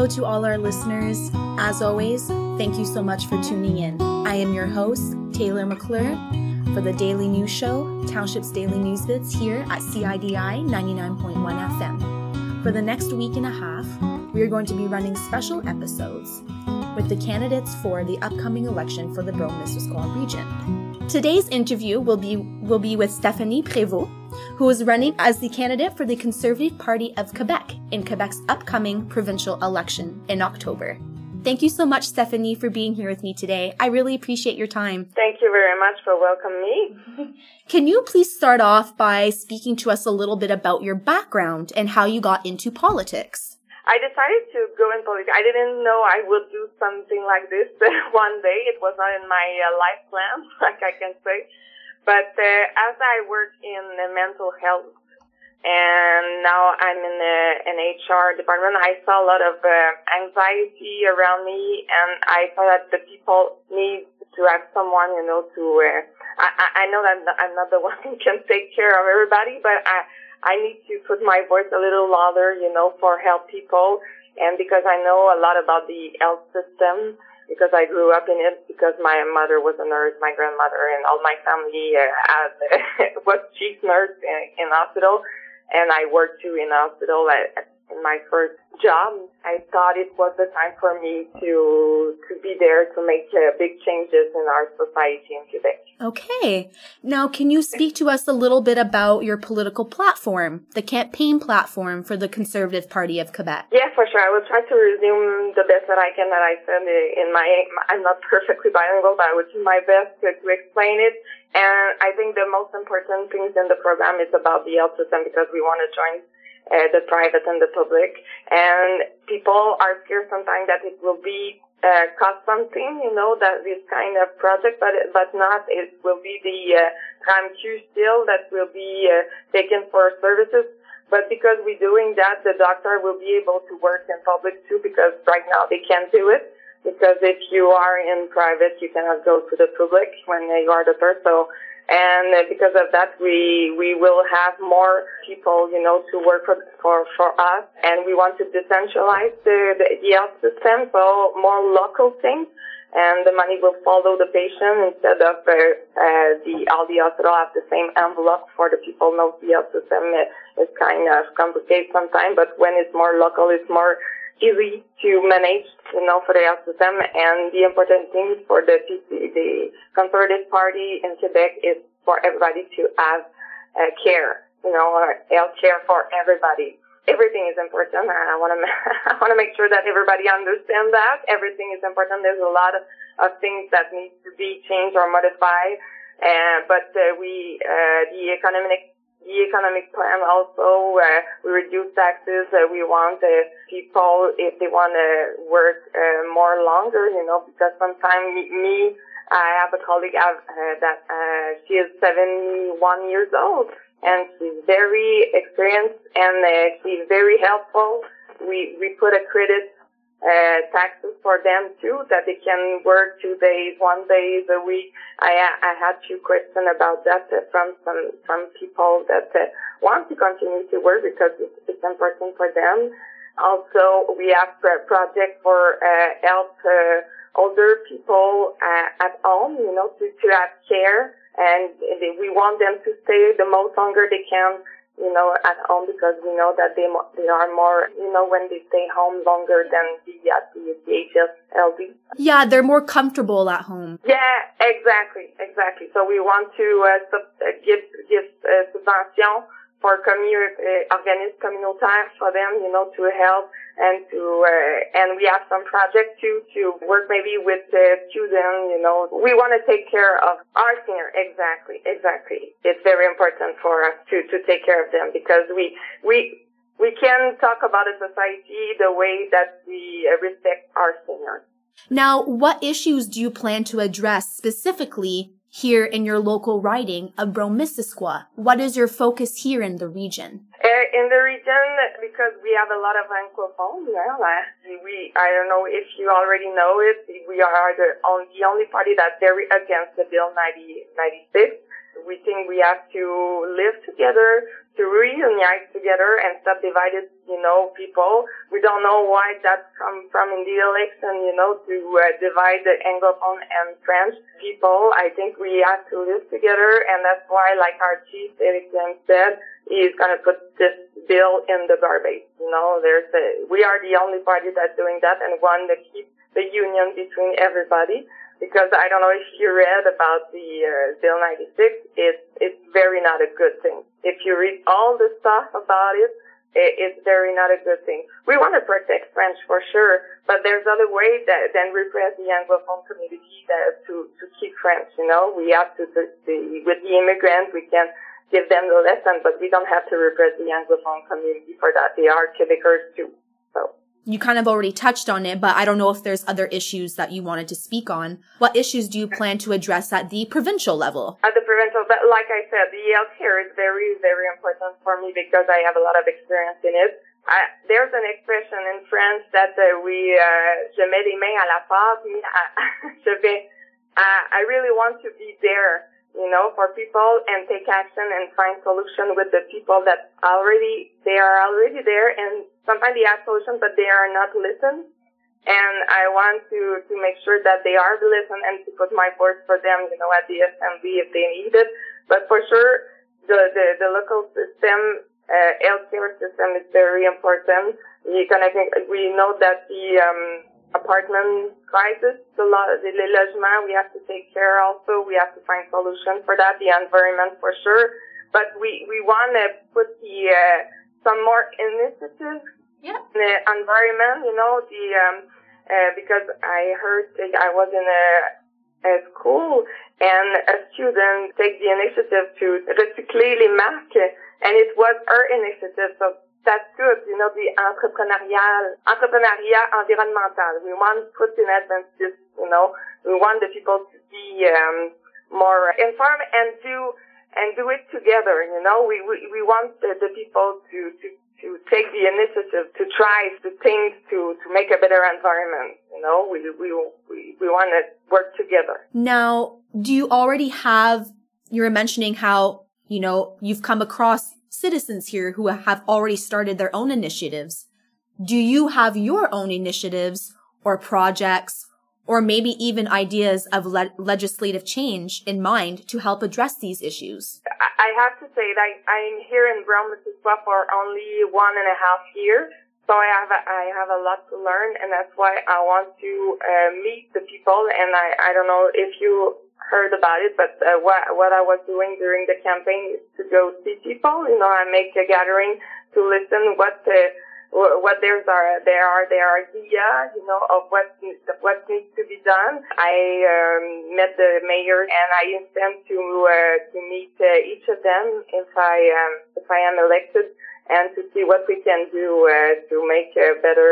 to all our listeners. As always, thank you so much for tuning in. I am your host, Taylor McClure, for the Daily News Show, Township's Daily News Bits here at CIDI 99.1 FM. For the next week and a half, we are going to be running special episodes with the candidates for the upcoming election for the Brome-Missisquoi region. Today's interview will be with Stéphanie Prévost, who is running as the candidate for the Conservative Party of Quebec in Quebec's upcoming provincial election in October. Thank you so much, Stéphanie, for being here with me today. I really appreciate your time. Thank you very much for welcoming me. Can you please start off by speaking to us a little bit about your background and how you got into politics? I decided to go in politics. I didn't know I would do something like this one day. It was not in my life plan, like I can say. But as I work in mental health, and now I'm in an HR department, I saw a lot of anxiety around me, and I thought that the people need to have someone, to, I know that I'm not the one who can take care of everybody, but I need to put my voice a little louder, for help people, and because I know a lot about the health system, because I grew up in it, because my mother was a nurse, my grandmother, and all my family was chief nurse in hospital, and I worked too in hospital in my first job. I thought it was the time for me to be there to make big changes in our society in Quebec. Okay. Now, can you speak to us a little bit about your political platform, the campaign platform for the Conservative Party of Quebec? Yeah, for sure. I will try to resume the best that I can that I said in I'm not perfectly bilingual, but I will do my best to explain it. And I think the most important things in the program is about the health system because we want to join the private and the public. And people are scared sometimes that it will be cost something, that this kind of project, but not. It will be the RAMQ still that will be taken for services. But because we're doing that, the doctor will be able to work in public too, because right now they can't do it. Because if you are in private, you cannot go to the public when you are the first. And because of that, we will have more people, to work for us. And we want to decentralize the health system, so more local things. And the money will follow the patient instead of all the hospital have the same envelope for the people. No, the health system is kind of complicated sometimes, but when it's more local, it's more easy to manage, for the health system. And the important thing for the Conservative Party in Quebec is for everybody to have care, health care for everybody. Everything is important. I want to make sure that everybody understands that everything is important. There's a lot of things that need to be changed or modified, but the economic plan also, we reduce taxes. We want people, if they want to work more longer, because sometimes I have a colleague that she is 71 years old, and she's very experienced, and she's very helpful. We put a credit taxes for them too, that they can work 2 days, 1 day a week. I had few questions about that from some people that want to continue to work because it's important for them. Also, we have projects for help older people at home, to have care, and we want them to stay the most longer they can, at home, because we know that they are more, when they stay home longer than the HSLD. Yeah, they're more comfortable at home. Yeah, exactly. So we want to give subvention for organismes communautaires for them, to help and and we have some projects too to work maybe with students, We want to take care of our seniors. Exactly. It's very important for us to take care of them because we can talk about a society the way that we respect our seniors. Now, what issues do you plan to address specifically here in your local riding of Brome-Missisquoi? What is your focus here in the region? In the region, because we have a lot of anglophones, I don't know if you already know it, we are the only party that's very against the Bill 96. We think we have to live together, to reunite together and stop divided, people. We don't know why that's come from in the election, to divide the Anglophone and French people. I think we have to live together, and that's why, like our chief, Eric James, said, he's going to put this bill in the garbage. We are the only party that's doing that and want to keep the union between everybody. Because I don't know if you read about the Bill 96, it's very not a good thing. If you read all the stuff about it, it's very not a good thing. We want to protect French for sure, but there's other ways than repress the Anglophone community to keep French. We have to with the immigrants, we can give them the lesson, but we don't have to repress the Anglophone community for that. They are Quebecers too. So. You kind of already touched on it, but I don't know if there's other issues that you wanted to speak on. What issues do you plan to address at the provincial level? At the provincial, but like I said, the healthcare is very, very important for me because I have a lot of experience in it. There's an expression in French that je mets les mains à la pâte, I really want to be there, for people and take action and find solution with the people that they are already there, and sometimes they have solutions, but they are not listened. And I want to make sure that they are listened and to put my voice for them, at the assembly if they need it. But for sure, the local system, healthcare system is very important. We know that the apartment crisis, the logement, we have to take care also. We have to find solutions for that, the environment for sure. But we want to put some more initiatives in the environment, because I heard, I was in a school and a student take the initiative to recycler les masques, and it was her initiative. So that's good, the entrepreneuriat environmental. We want to put in advance this, we want the people to be more informed and do it together, We want the people to take the initiative to try the things to make a better environment, We want to work together. Now, do you already have, you were mentioning how, you've come across citizens here who have already started their own initiatives. Do you have your own initiatives or projects or maybe even ideas of legislative change in mind to help address these issues? I have to say that I'm here in Brown-Mississauga for only 1.5 years, so I have a lot to learn, and that's why I want to meet the people. And I don't know if you heard about it, but what I was doing during the campaign is to go see people. I make a gathering to listen what their idea, of what needs to be done. I met the mayor and I intend to meet each of them if I am elected, and to see what we can do to make a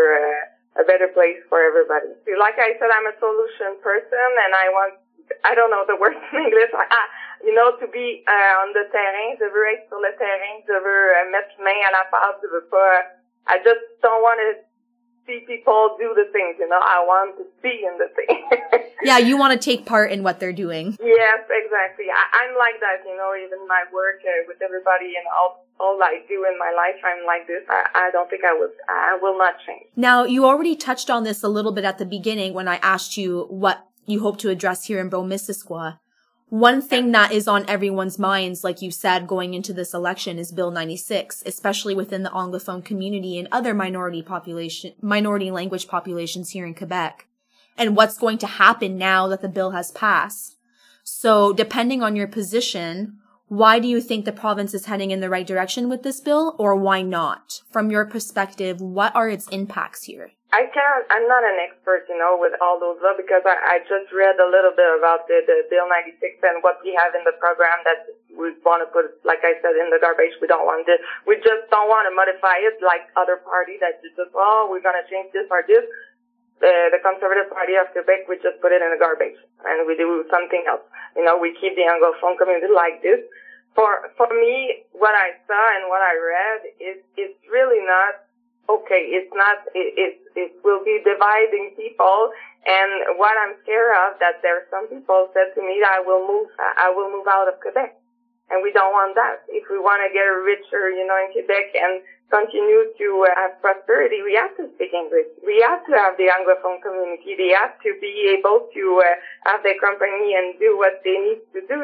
better place for everybody. Like I said, I'm a solution person, and I don't know the words in English. To be on the terrain, je veux être sur le terrain, je veux mettre main à la pâte, je veux pas. I just don't want to see people do the things, I want to be in the thing. Yeah, you want to take part in what they're doing. Yes, exactly. I'm like that, even my work with everybody and all I do in my life, I'm like this. I don't think I will not change. Now, you already touched on this a little bit at the beginning when I asked you what you hope to address here in Brown-Missisquoi. One thing that is on everyone's minds, like you said, going into this election is Bill 96, especially within the Anglophone community and other minority language populations here in Quebec, and what's going to happen now that the bill has passed. So depending on your position, why do you think the province is heading in the right direction with this bill, or why not? From your perspective, what are its impacts here? I'm not an expert, with all those laws, because I just read a little bit about the Bill 96 and what we have in the program that we want to put, like I said, in the garbage. We don't want this. We just don't want to modify it like other parties that just, we're going to change this or this. The Conservative Party of Quebec, we just put it in the garbage and we do something else. We keep the Anglophone community like this. For me, what I saw and what I read it's really not okay. It's not, it will be dividing people. And what I'm scared of, that there are some people said to me that I will move out of Quebec. And we don't want that. If we want to get richer, in Quebec and continue to have prosperity, we have to speak English. We have to have the Anglophone community. They have to be able to have their company and do what they need to do,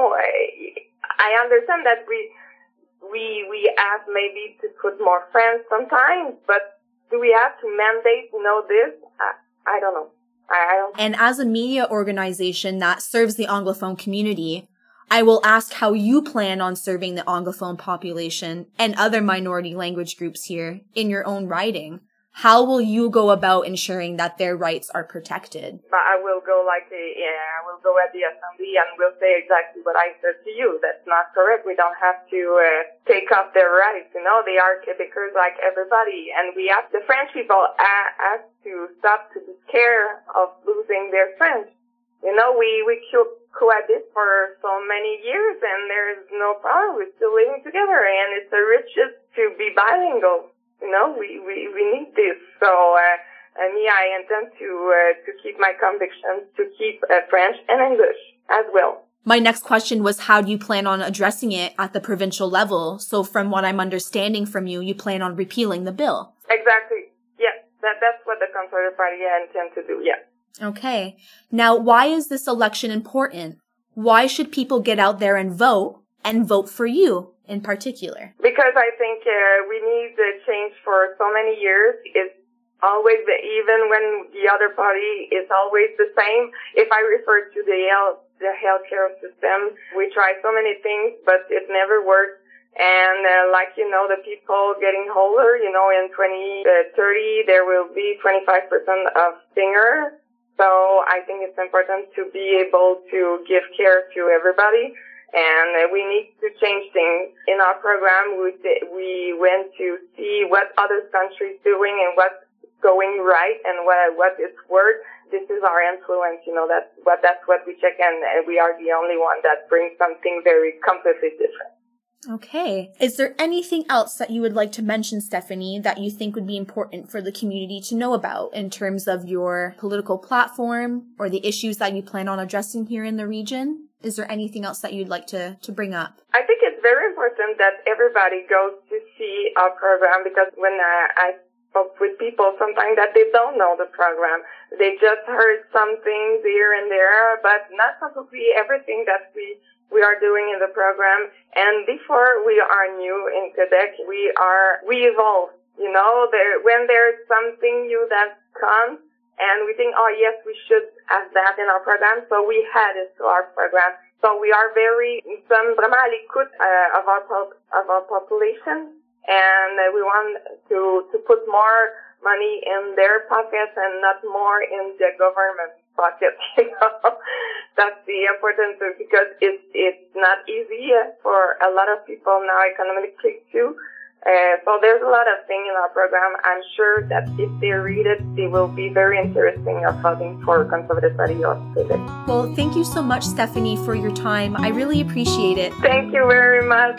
I understand that we have maybe to put more friends sometimes, but do we have to mandate, this? I don't know. I don't. And as a media organization that serves the Anglophone community, I will ask how you plan on serving the Anglophone population and other minority language groups here in your own writing. How will you go about ensuring that their rights are protected? I will go I will go at the assembly and will say exactly what I said to you. That's not correct. We don't have to take up their rights. They are Quebecers like everybody. And the French people have to stop to be scared of losing their French. We cohabit for so many years and there's no problem. We're still living together and it's the richest to be bilingual. We need this. So, I intend to keep my convictions, to keep French and English as well. My next question was, how do you plan on addressing it at the provincial level? So from what I'm understanding from you, you plan on repealing the bill. Exactly. Yes. That's what the Conservative Party intend to do. Yes. Okay. Now, why is this election important? Why should people get out there and vote for you in particular? Because I think we need the change for so many years. It's always, even when the other party is always the same. If I refer to the healthcare system, we try so many things, but it never works. And the people getting older, in 2030, there will be 25% of seniors. So I think it's important to be able to give care to everybody. And we need to change things. In our program, we went to see what other countries doing and what's going right and what is worth. This is our influence, that's what we check, and we are the only one that brings something very completely different. Okay. Is there anything else that you would like to mention, Stephanie, that you think would be important for the community to know about in terms of your political platform or the issues that you plan on addressing here in the region? Is there anything else that you'd like to bring up? I think it's very important that everybody goes to see our program, because when I spoke with people sometimes that they don't know the program. They just heard some things here and there, but not completely everything that we are doing in the program. And before we are new in Quebec, we evolve. When there's something new that comes and we think, oh yes, we should have that in our program, so we add it to our program. So we are vraiment à l'écoute of our population, and we want to put more money in their pockets and not more in the government pockets. That's the important thing, because it's not easy for a lot of people now economically too. So there's a lot of things in our program. I'm sure that if they read it, they will be very interesting of voting for Conservative Party of Quebec. Well, thank you so much, Stephanie, for your time. I really appreciate it. Thank you very much.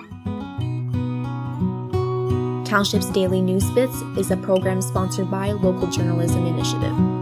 Township's Daily News Bits is a program sponsored by Local Journalism Initiative.